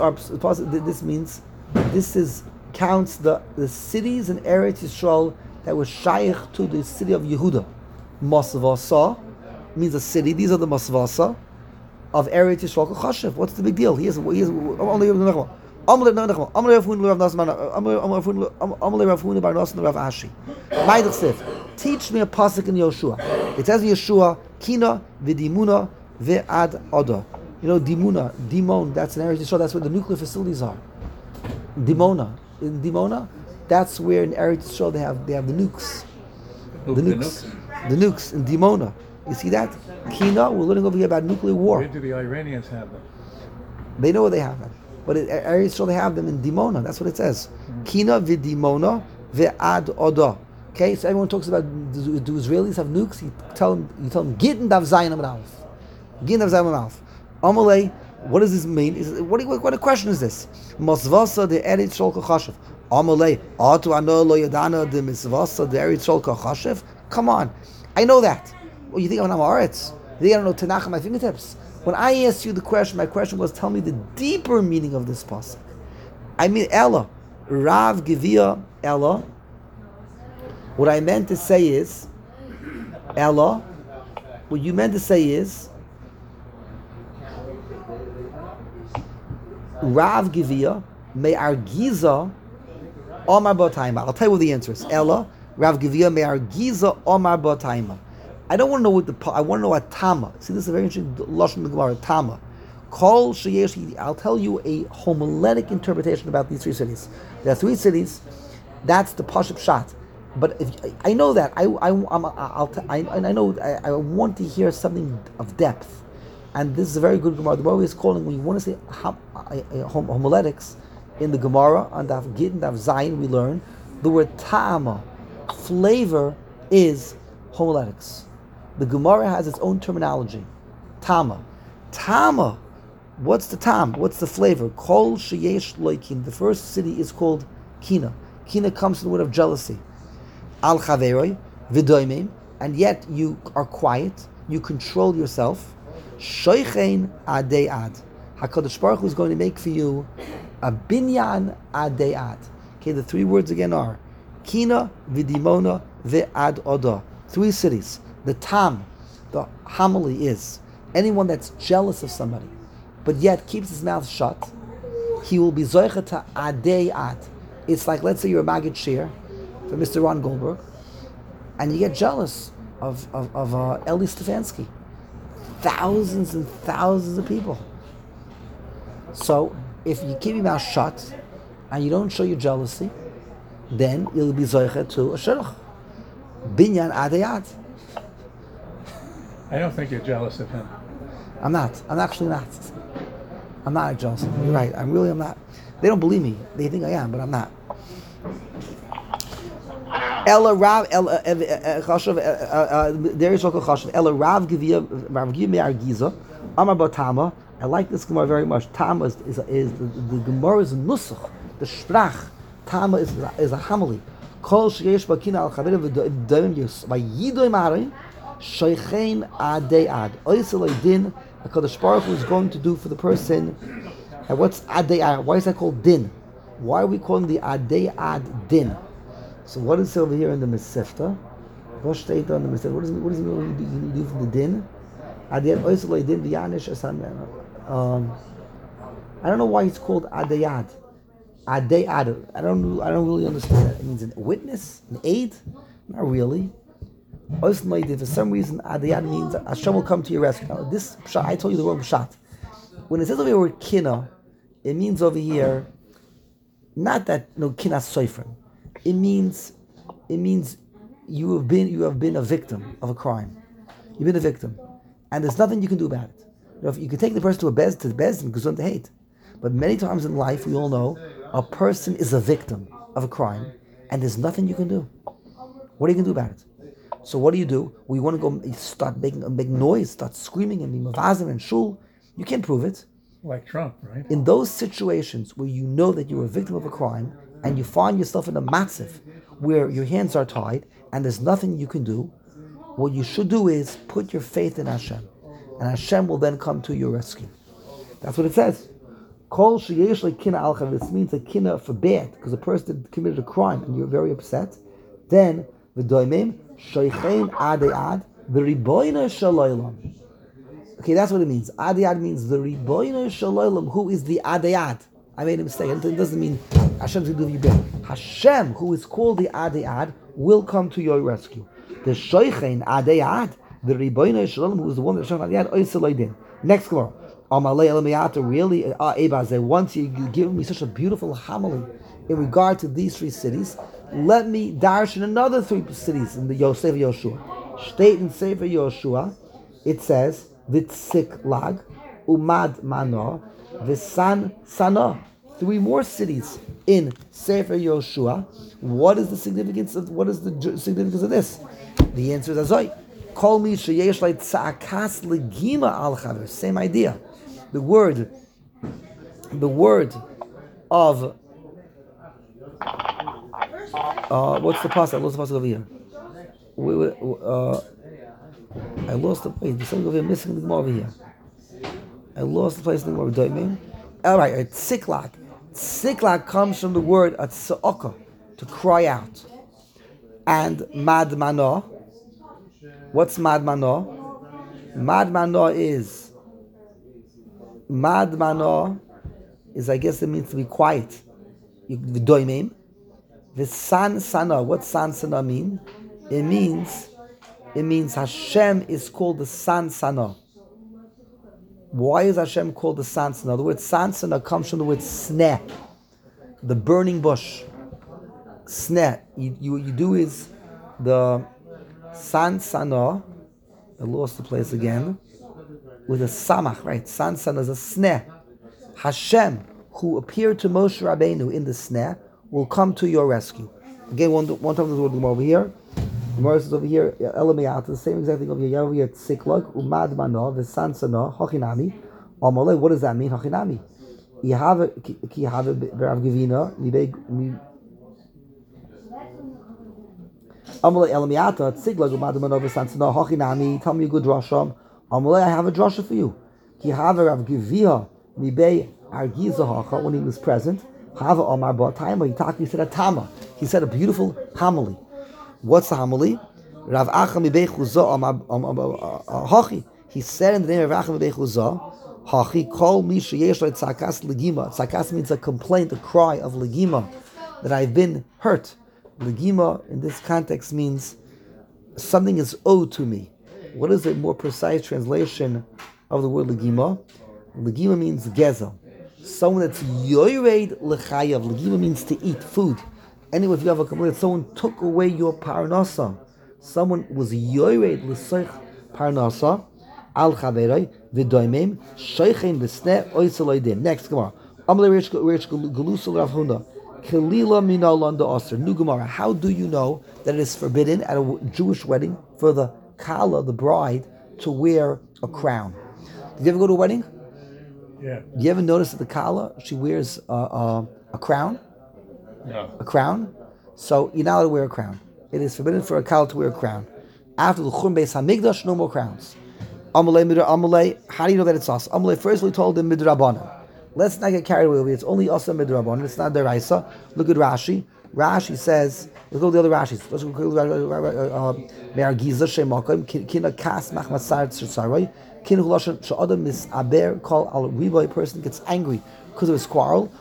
counts the cities in Eretz Yisrael that were shaykh to the city of Yehuda. Masvasa means a city. These are the Masvasa of Eretz Yisrael Kochashev. What's the big deal? Here's only Amle no no. Amle Rav Huna Rav Nasman. Amle Rav Huna Bar Nasman Rav Ashi. Maidach Sif. Teach me a pasuk in Yoshua. It says in Yeshua, Kina v'dimuna ve'ad oda. You know, Dimon, that's an area to show that's where the nuclear facilities are. In Dimona, that's where in Eretz Yisrael they have the nukes. The nukes in Dimona. You see that? Kina, we're learning over here about nuclear war. Where do the Iranians have them? They know where they have them. But in Eretz Yisrael they have them in Dimona. That's what it says. Kina v'Dimona ve'ad oda. Okay, so everyone talks about do Israelis have nukes? You tell them Gittin dav zayin amalf. Gittin dav zayin amalf. Amalei, what does this mean? What a question is this? Masvasa de Eretz Yisrael kachashiv. Amalei, atu ano lo yadana de misvasa de Eretz Yisrael kachashiv. Come on, I know that. Well, you think I'm Haaretz? You think I don't know Tanakh on my fingertips? When I asked you the question, my question was, tell me the deeper meaning of this pasuk. I mean, Ella, Rav Givia Ella. What I meant to say is, Ella. What you meant to say is, Rav Givia Me'ar Giza Omar Bataima. I'll tell you what the answer is. Ella, Rav Givia Me'ar Giza Omar Bataima. I don't want to know I want to know what Tama. See, this is a very interesting lashon in the Gemara. Tama. Kol sheyesh. I'll tell you a homiletic interpretation about these three cities. There are three cities. That's the Pashup Shat. But if I know that, I know I want to hear something of depth. And this is a very good Gemara. The Gemara is calling, when you want to say homiletics, in the Gemara, on Daf Git and Daf Zayin, we learn the word ta'ama, flavor, is homiletics. The Gemara has its own terminology. Tama. Tama. What's the tam? What's the flavor? Kol sheyesh loikin. The first city is called Kina. Kina comes from the word of jealousy. Al chaveroi, v'doimim, and yet you are quiet, you control yourself. Shoichein adei ad. HaKadosh Baruch Hu is going to make for you a binyan adei ad. Okay, the three words again are Kina, v'dimona, ve'ad oda. Three cities. The tam, the homily is anyone that's jealous of somebody, but yet keeps his mouth shut, he will be zoicha to adei ad. It's like, let's say you're a Maggid Shir for Mr. Ron Goldberg, and you get jealous of Eli Stefanski. Thousands and thousands of people. So, if you keep your mouth shut and you don't show your jealousy, then you'll be zoicha to a shidduch. Binyan adei ad. I don't think you're jealous of him. I'm not. I'm actually not. I'm not jealous. You're right. I'm not. They don't believe me. They think I am, but I'm not. Ella Rav Chashav there is Shokal Chashav Ella Rav Givia Me'ar Giza Amar Batama. I like this Gemara very much. Tama is the Gemara's nusach, the sprach. Tama is a homily. Kol sheyesh bakina al chaver v'doim yus v'yidoim arin shoichein adei ad. Oisel din. HaKadosh Baruch Hu is going to do for the person. And what's adei ad? Why is that called din? Why are we calling the adei ad din? So what is over here in the Mesifta? What does it mean when you do from the din? Adei ad oisel din v'yanish asam. I don't know why it's called adei ad. Adei ad. I don't really understand that. It means a witness, an aid. Not really. For some reason, adei ad means Hashem will come to your rescue. Now, this pshat, I told you the wrong pshat. When it says over here word kina, it means over here not that kina soifrim. It means you have been a victim of a crime. You've been a victim, and there's nothing you can do about it. If you can take the person to the bezdin because to hate, but many times in life we all know a person is a victim of a crime, and there's nothing you can do. What are you going to do about it? So what do? We want to go start making a big noise, start screaming and be mavazim and shul. You can't prove it. Like Trump, right? In those situations where you know that you're a victim of a crime and you find yourself in a matziv where your hands are tied and there's nothing you can do, what you should do is put your faith in Hashem, and Hashem will then come to your rescue. That's what it says. Kol sheyesh lekina al chaver. This means a kina for bad, because a person committed a crime and you're very upset. Then v'doimim shoichein adei ad v'riboyna shalaylam. Okay, that's what it means. Adei ad means the riboyna shalaylam. Who is the adei ad? I made a mistake. It doesn't mean Hashem's going to do you bad. Hashem, who is called the Adei Ad, will come to your rescue. The Shoichein Adei Ad, the Ribono Shalom, who is the one that Hashem Adei Ad, Oiselaydin. Next Gemara. Amalei Elamiyata, really, Ebaze, once you give me such a beautiful homily in regard to these 3 cities, let me darshan another 3 cities in the Sefer Yoshua. State in Sefer Yoshua, it says, Vitziklag, Umad Mano, Visan Sana. 3 more cities in Sefer Yoshua. What is the significance of this? The answer is Azoi. Kol mi sheyesh lai tza'akas legima al chaver. Same idea. The word of what's the pasuk? I lost the pasuk over here. I lost the place. There's something over here missing the Gemara over here. I lost the place in the Gemara. Doimim. All right, tziklak. Tziklak comes from the word atza'aka, to cry out. And madmano. What's madmano? Madmano is, I guess it means to be quiet. Doimim. The san sana. What san sana mean? It means Hashem is called the san sana. Why is Hashem called the san sana? The word san sana comes from the word sneh, the burning bush. Sneh. You do is the san sana. I lost the place again. With a samach, right? San sana is a sneh. Hashem, who appeared to Moshe Rabbeinu in the sneh, will come to your rescue. Again, one time there's word over here. The Gemara says over here, Elamiyat, the same exact thing over here. Over here, Tziklog, Umad Mano, V'san Sana, Hochinami. Amalei, what does that mean, Hochinami? Ki have Berav Gevina, Amalei Elamiyata, Tziklog, Umad Mano, V'san Sana, Hochinami. Tell me a good drasha. Amalei, I have a drasha for you. Ki have Berav Gevina, Mibei Argizahacha, when he was present. Hava Omar Ba Taima, he said a Tama. He said a beautiful homily. What's the homily? Rav Acham Ibei Chuzah Hachi. He said in the name of Rav Acham Ibei Chuzah, Hachi Kol Mi Sheyesh Lo Tzakas Legima. Tzakas means a complaint, a cry of Legima, that I've been hurt. Legima in this context means something is owed to me. What is a more precise translation of the word Legima? Legima means gezel. Someone that's yoyred lechayav. Legima means to eat food. Anyway, if you have a complaint, someone took away your parnasa. Someone was yoyred l'seich parnasa al chaverei v'doimim sheichen b'sneh oisaloidin. Next Gemara. Amalei Reish Galusa Rav Huna Kelila Mina Landa Aser. New Gemara. How do you know that it is forbidden at a Jewish wedding for the kala, the bride, to wear a crown? Did you ever go to a wedding? Yeah. Do you ever notice that the kala, she wears a crown? No. A crown? So you're not allowed to wear a crown. It is forbidden for a kala to wear a crown. After the Churban Beis Hamikdash, no more crowns. Amalei, how do you know that it's us? Amalei, first we told him midrabanan. Let's not get carried away. It's only us and midrabanan. It's not deraisa. Look at Rashi. Rashi says, let's go to the other Rashis. Let's go to Me'argiza Shemakim, Kina Kas Machmasar Tsaroy. A person gets angry because of his quarrel.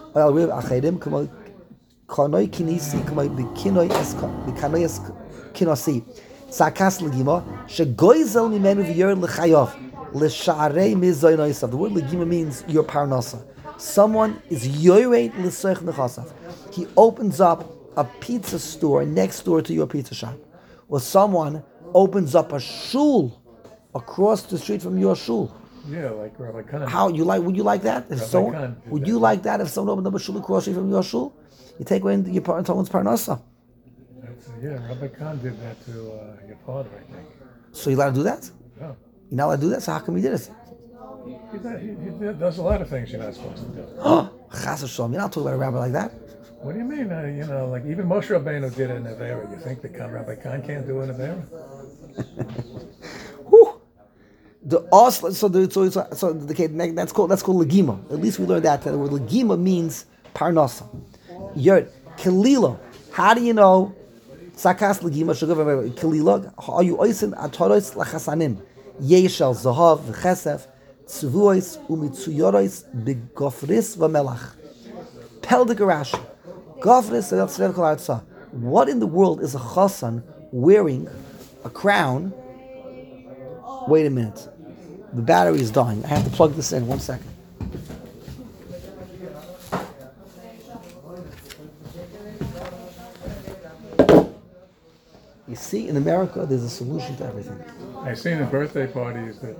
The word legima means your parnasa. Someone is yoyred l'soich nechasav. He opens up a pizza store next door to your pizza shop, or someone opens up a shul across the street from your shul. Yeah, like Rabbi Khan. Would you like that? Would you like that if someone opened up a shul across the street from your shul? You take away someone's parnasa. Yeah, Rabbi Khan did that to your father, I think. So you're allowed to do that? No. You're not allowed to do that? So how come he did it? He does a lot of things you're not supposed to do. Chas v'shalom. You're not talking about a rabbi like that. What do you mean? Like even Moshe Rabbeinu did it in Avera. You think that Rabbi Khan can't do it in Avera? That's called legima. At least we learned that the word legima means parnasa. Yerd kelila. How do you know? Sakas legima shagav kelila. Are you oisin ataros lachasanim? Yeshel zahav v'chesef tzuvois umitzuyoros begofris v'melach. Peldik Rashi. What in the world is a chassan wearing a crown? Wait a minute. The battery is dying. I have to plug this in. 1 second. You see, in America, there's a solution to everything. I've seen in birthday parties that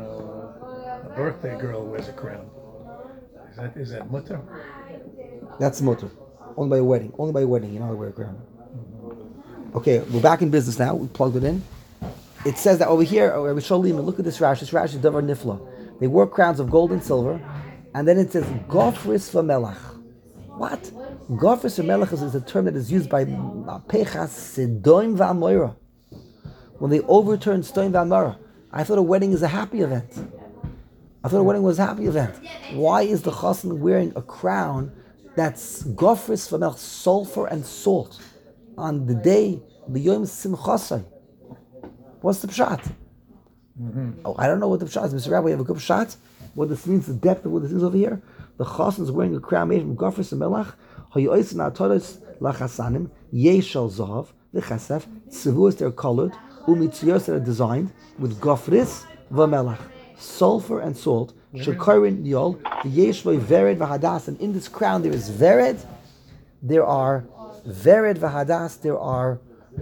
a birthday girl wears a crown. Is that mutter? That's mutter. Only by a wedding. Only by a wedding, you're not allowed to wear a crown. Okay, we're back in business now. We plugged it in. It says that over here, Rabbi Sholem, look at this Rashi. This Rashi is Davar Nifla. They wore crowns of gold and silver, and then it says Gofris v'melach. What? Gofris v'melach is a term that is used by Pechas Sedoim v'Amoira. When they overturn Sedoim v'Amoira. I thought a wedding is a happy event. I thought a wedding was a happy event. Why is the chassan wearing a crown that's Gofris v'melach, sulfur and salt, on the day, the Yom Simchasai? What's the pshat? Oh, I don't know what the pshat is. Mr. Rabbi, you have a good pshat? What this means, the depth of what this is over here? The chassan is wearing a crown made from gofris and melach. Hayoisin atoros lachasanim yeshal zahav v'chasef tzivuos. They're colored. Umitziyos, that are designed with gofris v'melach, sulfur and salt. Shekarin yol v'yeshvoi vered v'hadas. And in this crown there is vered. There are vered v'hadas. There are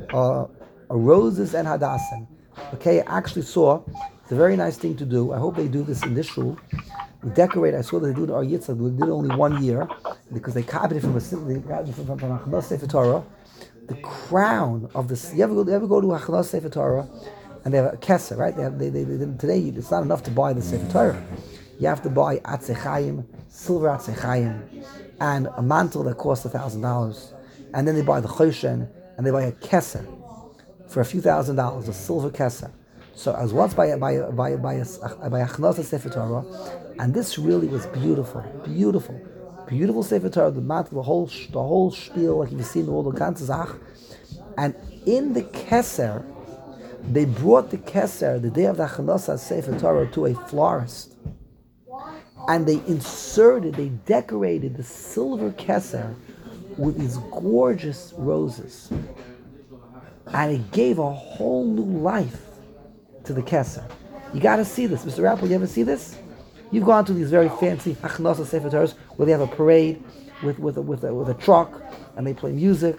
roses and hadassim. Okay, I actually saw, it's a very nice thing to do. I hope they do this in this shul. We decorate, I saw that they do it in Ar Yitzchak. We did it only 1 year because they copied it from Hachnos Sefer Torah. The crown of this, you ever go to Hachnos Sefer Torah and they have a keser, right? Today it's not enough to buy the Sefer Torah. You have to buy atzechayim, silver atzechayim, and a mantle that costs $1,000. And then they buy the choshen and they buy a keser for a few $1,000s, a silver keser. So I was once by Hachnos Sefer Torah, and this really was beautiful Sefer Torah. The mantle, the whole spiel, like you've seen all the ganze Zach. And in the keser, they brought the keser the day of the Hachnos Sefer Torah to a florist, and they decorated the silver keser with these gorgeous roses. And it gave a whole new life to the keser. You got to see this. Mr. Rappel, you ever see this? You've gone to these very fancy Hachnos Sefer Torahs where they have a parade with a truck and they play music.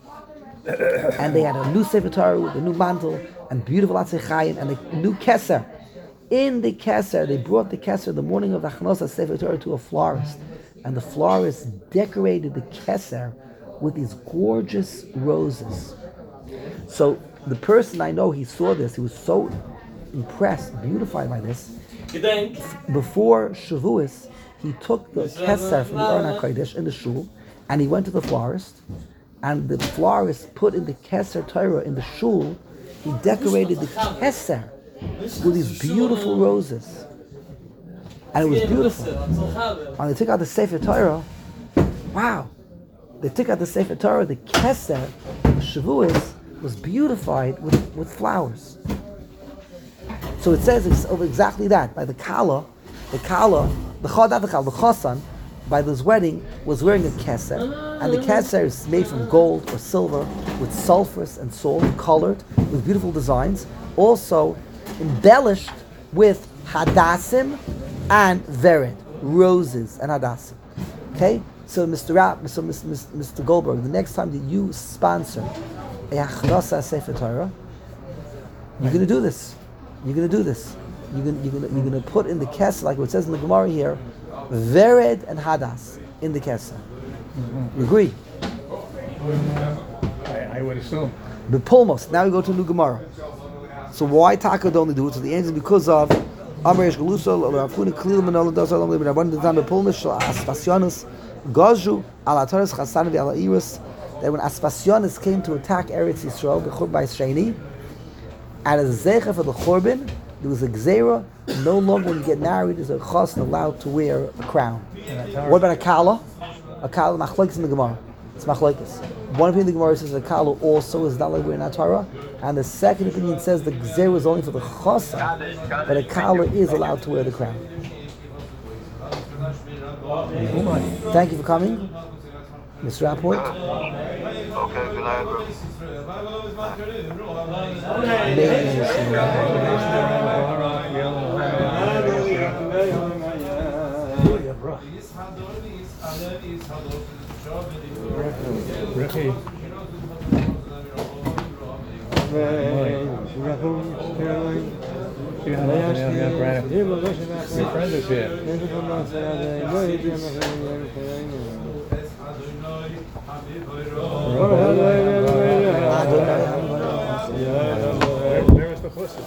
And they had a new Sefer Torah with a new mantle and beautiful atzechayim and a new keser. In the keser, they brought the keser the morning of the Hachnos Sefer Torah to a florist. And the florist decorated the keser with these gorgeous roses. So the person I know, he saw this, he was so impressed, beautified by this. Before Shavuos, he took the keser from the Aron HaKodesh in the shul, and he went to the florist, and the florist put in the keser Torah in the shul. He decorated the keser with these beautiful roses, and it was beautiful. When they took out the Sefer Torah, wow! They took out the Sefer Torah, the keser, Shavuos, was beautified with flowers. So it says exactly that. By the chassan, by this wedding, was wearing a keser, and the keser is made from gold or silver with sulfurs and salt, colored with beautiful designs, also embellished with hadassim and vered, roses and hadassim. Okay? So Mr. Goldberg, the next time that you sponsor a Hachnos Sefer Torah, you're going to do this. You're going to put in the keser, like what it says in the Gemara here, vered and hadas in the keser. You agree? I would assume. The pulmos. Now we go to the new Gemara. So why Taka don't do it? So the answer is because of Amresh Galusa, Rafuna Kalil Manola does all the time the pulmos Aspasianus Gazhu Alataris Chasan Ala Iris. That when Aspasianus came to attack Eretz Yisrael, the Churban Sheni, and as a zecher for the Churban, there was a gzera. No longer when you get married is a chassan allowed to wear a crown. What about a kala? A kala machlokes in the Gemara. It's machlokes. One opinion in the Gemara says a kala also is not like wearing a Torah, and the second opinion says the gzera is only for the chassan, but a kala is allowed to wear the crown. Thank you for coming, Mr. Rapport. Okay, good night, bro. Ricky. Your friend is here. Where is the pussy?